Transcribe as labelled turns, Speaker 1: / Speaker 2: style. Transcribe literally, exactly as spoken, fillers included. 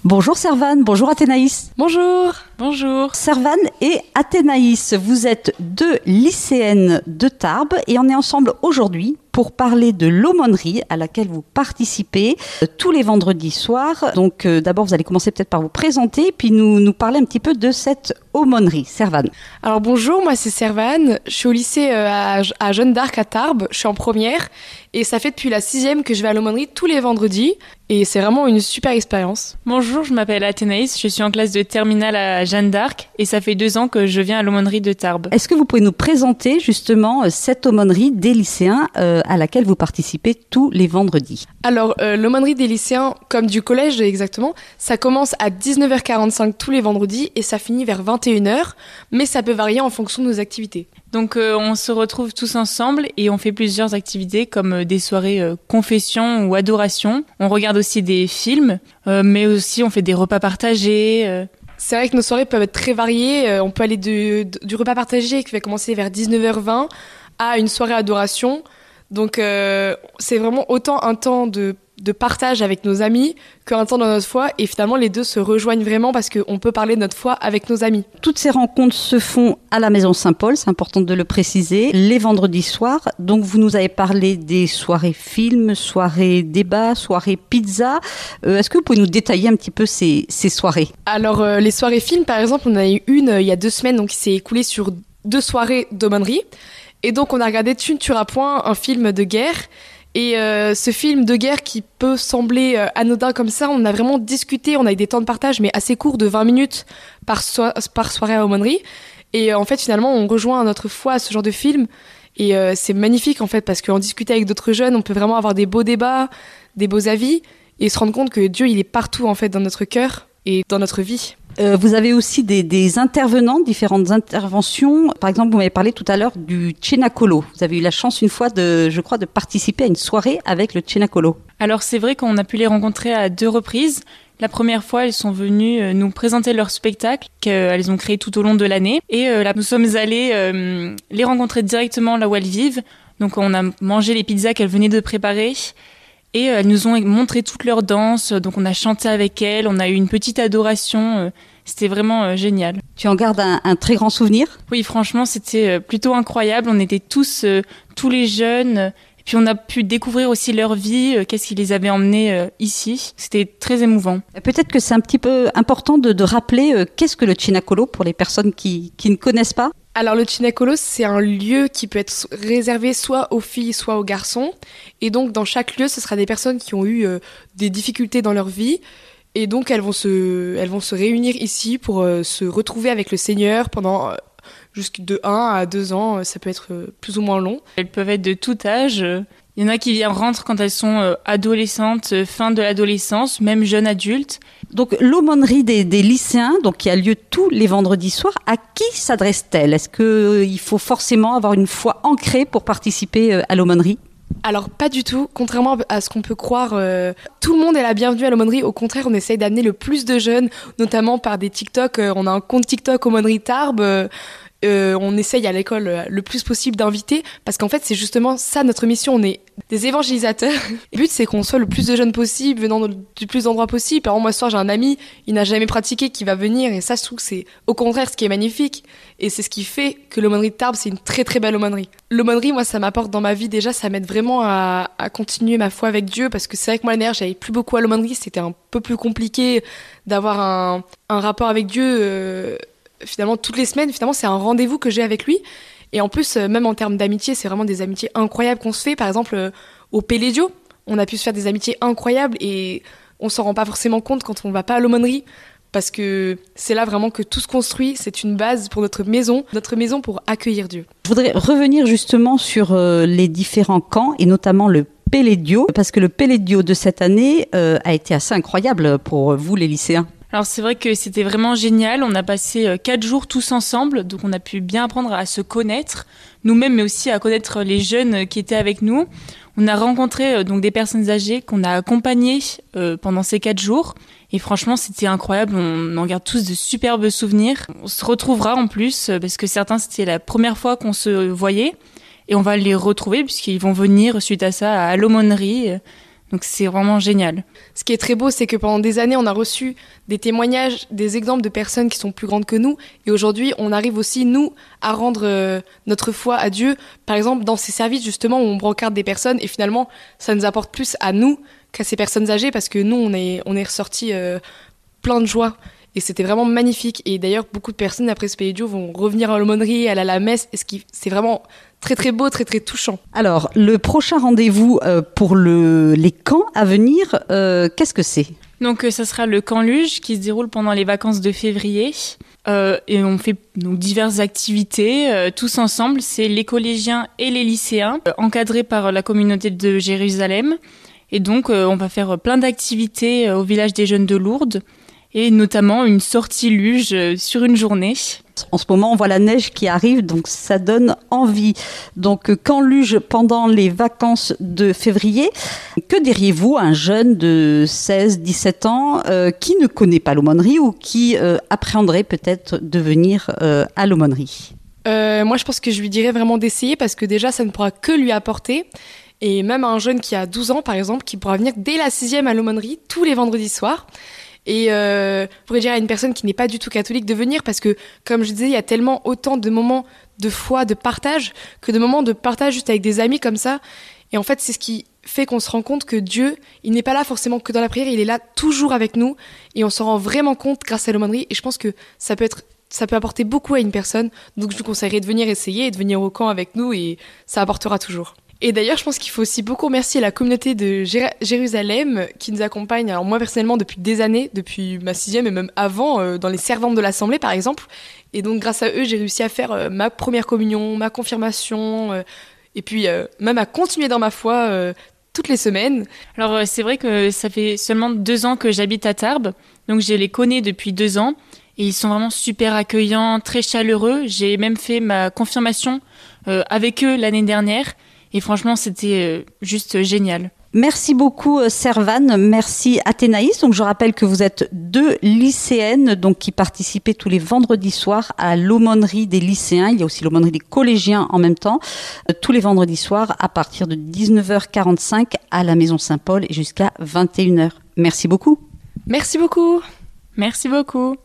Speaker 1: Bonjour Servane, bonjour Athénaïs.
Speaker 2: Bonjour. Bonjour.
Speaker 1: Servane et Athénaïs, vous êtes deux lycéennes de Tarbes et on est ensemble aujourd'hui pour parler de l'aumônerie à laquelle vous participez euh, tous les vendredis soirs. Donc euh, d'abord, vous allez commencer peut-être par vous présenter, puis nous, nous parler un petit peu de cette aumônerie. Servane.
Speaker 2: Alors bonjour, moi c'est Servane, je suis au lycée euh, à, à Jeanne d'Arc à Tarbes, je suis en première et ça fait depuis la sixième que je vais à l'aumônerie tous les vendredis et c'est vraiment une super expérience.
Speaker 3: Bonjour, je m'appelle Athénaïs, je suis en classe de terminale à Jeanne d'Arc et ça fait deux ans que je viens à l'aumônerie de Tarbes.
Speaker 1: Est-ce que vous pouvez nous présenter justement cette aumônerie des lycéens euh, à laquelle vous participez tous les vendredis?
Speaker 2: Alors euh, l'aumônerie des lycéens, comme du collège exactement, ça commence à dix-neuf heures quarante-cinq tous les vendredis et ça finit vers vingt et une heures, mais ça peut varier en fonction de nos activités.
Speaker 3: Donc euh, on se retrouve tous ensemble et on fait plusieurs activités comme euh, des soirées euh, confession ou adoration. On regarde aussi des films, euh, mais aussi on fait des repas partagés. Euh.
Speaker 2: C'est vrai que nos soirées peuvent être très variées. Euh, on peut aller de, de, du repas partagé qui va commencer vers dix-neuf heures vingt à une soirée adoration. Donc euh, c'est vraiment autant un temps de, de partage avec nos amis qu'un temps dans notre foi. Et finalement, les deux se rejoignent vraiment parce qu'on peut parler de notre foi avec nos amis.
Speaker 1: Toutes ces rencontres se font à la Maison Saint-Paul, c'est important de le préciser, les vendredis soirs. Donc vous nous avez parlé des soirées films, soirées débat, soirées pizza. Euh, est-ce que vous pouvez nous détailler un petit peu ces, ces soirées?
Speaker 2: Alors euh, les soirées films, par exemple, on en a eu une euh, il y a deux semaines, donc qui s'est écoulée sur deux soirées d'aumônerie. Et donc on a regardé Tu ne tueras point, un film de guerre. Et euh, ce film de guerre qui peut sembler euh, anodin comme ça, on a vraiment discuté, on a eu des temps de partage mais assez courts de vingt minutes par, so- par soirée à aumônerie. Et euh, en fait finalement on rejoint notre foi à ce genre de film. Et euh, c'est magnifique en fait parce qu'en discuter avec d'autres jeunes, on peut vraiment avoir des beaux débats, des beaux avis et se rendre compte que Dieu il est partout en fait dans notre cœur et dans notre vie.
Speaker 1: Euh, vous avez aussi des, des intervenants, différentes interventions. Par exemple, vous m'avez parlé tout à l'heure du Cenacolo. Vous avez eu la chance une fois, de, je crois, de participer à une soirée avec le Cenacolo.
Speaker 3: Alors c'est vrai qu'on a pu les rencontrer à deux reprises. La première fois, elles sont venues nous présenter leur spectacle qu'elles ont créé tout au long de l'année. Et euh, là, nous sommes allés euh, les rencontrer directement là où elles vivent. Donc on a mangé les pizzas qu'elles venaient de préparer. Et elles nous ont montré toutes leurs danses, donc on a chanté avec elles, on a eu une petite adoration, c'était vraiment génial.
Speaker 1: Tu en gardes un, un très grand souvenir?
Speaker 3: Oui, franchement, c'était plutôt incroyable, on était tous, tous les jeunes, et puis on a pu découvrir aussi leur vie, qu'est-ce qui les avait emmenés ici, c'était très émouvant.
Speaker 1: Peut-être que c'est un petit peu important de, de rappeler qu'est-ce que le Cenacolo pour les personnes qui, qui ne connaissent pas?
Speaker 2: Alors le Cenacolo, c'est un lieu qui peut être réservé soit aux filles, soit aux garçons. Et donc dans chaque lieu, ce sera des personnes qui ont eu euh, des difficultés dans leur vie. Et donc elles vont se, elles vont se réunir ici pour euh, se retrouver avec le Seigneur pendant euh, jusqu'à de un à deux ans. Ça peut être euh, plus ou moins long.
Speaker 3: Elles peuvent être de tout âge. Il y en a qui viennent rentrent quand elles sont adolescentes, fin de l'adolescence, même jeunes adultes.
Speaker 1: Donc l'aumônerie des, des lycéens, donc qui a lieu tous les vendredis soirs, à qui s'adresse-t-elle? Est-ce qu'il euh, faut forcément avoir une foi ancrée pour participer euh, à l'aumônerie?
Speaker 2: Alors pas du tout, contrairement à ce qu'on peut croire, euh, tout le monde est la bienvenue à l'aumônerie. Au contraire, on essaye d'amener le plus de jeunes, notamment par des TikTok. Euh, on a un compte TikTok aumônerie Tarbes. Euh, Euh, on essaye à l'école euh, le plus possible d'inviter parce qu'en fait c'est justement ça notre mission, on est des évangélisateurs. Le but c'est qu'on soit le plus de jeunes possible venant de, du plus d'endroits possible. Par exemple moi ce soir j'ai un ami, il n'a jamais pratiqué qui va venir et ça je trouve que c'est au contraire ce qui est magnifique et c'est ce qui fait que l'aumônerie de Tarbes c'est une très très belle aumônerie. L'aumônerie moi ça m'apporte dans ma vie déjà, ça m'aide vraiment à, à continuer ma foi avec Dieu parce que c'est vrai que moi l'année dernière j'allais plus beaucoup à l'aumônerie, c'était un peu plus compliqué d'avoir un, un rapport avec Dieu euh, finalement toutes les semaines. Finalement c'est un rendez-vous que j'ai avec lui et en plus euh, même en termes d'amitié c'est vraiment des amitiés incroyables qu'on se fait. Par exemple euh, au Pélédio on a pu se faire des amitiés incroyables et on s'en rend pas forcément compte quand on va pas à l'aumônerie parce que c'est là vraiment que tout se construit, c'est une base pour notre maison, notre maison pour accueillir Dieu.
Speaker 1: Je voudrais revenir justement sur euh, les différents camps et notamment le Pélédio parce que le Pélédio de cette année euh, a été assez incroyable pour vous les lycéens.
Speaker 3: Alors c'est vrai que c'était vraiment génial, on a passé quatre jours tous ensemble, donc on a pu bien apprendre à se connaître, nous-mêmes mais aussi à connaître les jeunes qui étaient avec nous. On a rencontré donc des personnes âgées qu'on a accompagnées euh, pendant ces quatre jours et franchement c'était incroyable, on en garde tous de superbes souvenirs. On se retrouvera en plus parce que certains c'était la première fois qu'on se voyait et on va les retrouver puisqu'ils vont venir suite à ça à l'aumônerie. Donc c'est vraiment génial.
Speaker 2: Ce qui est très beau, c'est que pendant des années, on a reçu des témoignages, des exemples de personnes qui sont plus grandes que nous. Et aujourd'hui, on arrive aussi, nous, à rendre euh, notre foi à Dieu. Par exemple, dans ces services, justement, où on brancarde des personnes. Et finalement, ça nous apporte plus à nous qu'à ces personnes âgées. Parce que nous, on est, on est ressortis euh, plein de joie. Et c'était vraiment magnifique. Et d'ailleurs, beaucoup de personnes, après ce Pédio, vont revenir à l'aumônerie, aller à la messe. Et ce qui, c'est vraiment très, très beau, très, très touchant.
Speaker 1: Alors, le prochain rendez-vous euh, pour le, les camps à venir, euh, qu'est-ce que c'est ?
Speaker 3: Donc, euh, ça sera le camp Luge qui se déroule pendant les vacances de février. Euh, et on fait donc diverses activités, euh, tous ensemble. C'est les collégiens et les lycéens, euh, encadrés par la communauté de Jérusalem. Et donc, euh, on va faire plein d'activités euh, au village des jeunes de Lourdes. Et notamment une sortie luge sur une journée.
Speaker 1: En ce moment, on voit la neige qui arrive, donc ça donne envie. Donc, camp luge pendant les vacances de février. Que diriez-vous à un jeune de seize dix-sept ans euh, qui ne connaît pas l'aumônerie ou qui euh, appréhenderait peut-être de venir euh, à l'aumônerie ?
Speaker 2: euh, Moi, je pense que je lui dirais vraiment d'essayer parce que déjà, ça ne pourra que lui apporter. Et même à un jeune qui a douze ans, par exemple, qui pourra venir dès la sixième à l'aumônerie tous les vendredis soirs. Et euh, je pourrais dire à une personne qui n'est pas du tout catholique de venir parce que, comme je disais, il y a tellement autant de moments de foi, de partage, que de moments de partage juste avec des amis comme ça. Et en fait, c'est ce qui fait qu'on se rend compte que Dieu, il n'est pas là forcément que dans la prière, il est là toujours avec nous. Et on s'en rend vraiment compte grâce à l'aumônerie. Et je pense que ça peut être, ça peut apporter beaucoup à une personne. Donc je vous conseillerais de venir essayer et de venir au camp avec nous et ça apportera toujours. Et d'ailleurs, je pense qu'il faut aussi beaucoup remercier la communauté de Jér- Jérusalem qui nous accompagne, alors moi personnellement depuis des années, depuis ma sixième et même avant, euh, dans les servantes de l'Assemblée par exemple. Et donc grâce à eux, j'ai réussi à faire euh, ma première communion, ma confirmation, euh, et puis euh, même à continuer dans ma foi euh, toutes les semaines.
Speaker 3: Alors euh, c'est vrai que ça fait seulement deux ans que j'habite à Tarbes, donc je les connais depuis deux ans. Et ils sont vraiment super accueillants, très chaleureux. J'ai même fait ma confirmation euh, avec eux l'année dernière. Et franchement, c'était juste génial.
Speaker 1: Merci beaucoup Servane, merci Athénaïs. Donc je rappelle que vous êtes deux lycéennes donc qui participaient tous les vendredis soirs à l'aumônerie des lycéens. Il y a aussi l'aumônerie des collégiens en même temps. Tous les vendredis soirs à partir de dix-neuf heures quarante-cinq à la Maison Saint-Paul et jusqu'à vingt et une heures. Merci beaucoup.
Speaker 2: Merci beaucoup.
Speaker 3: Merci beaucoup.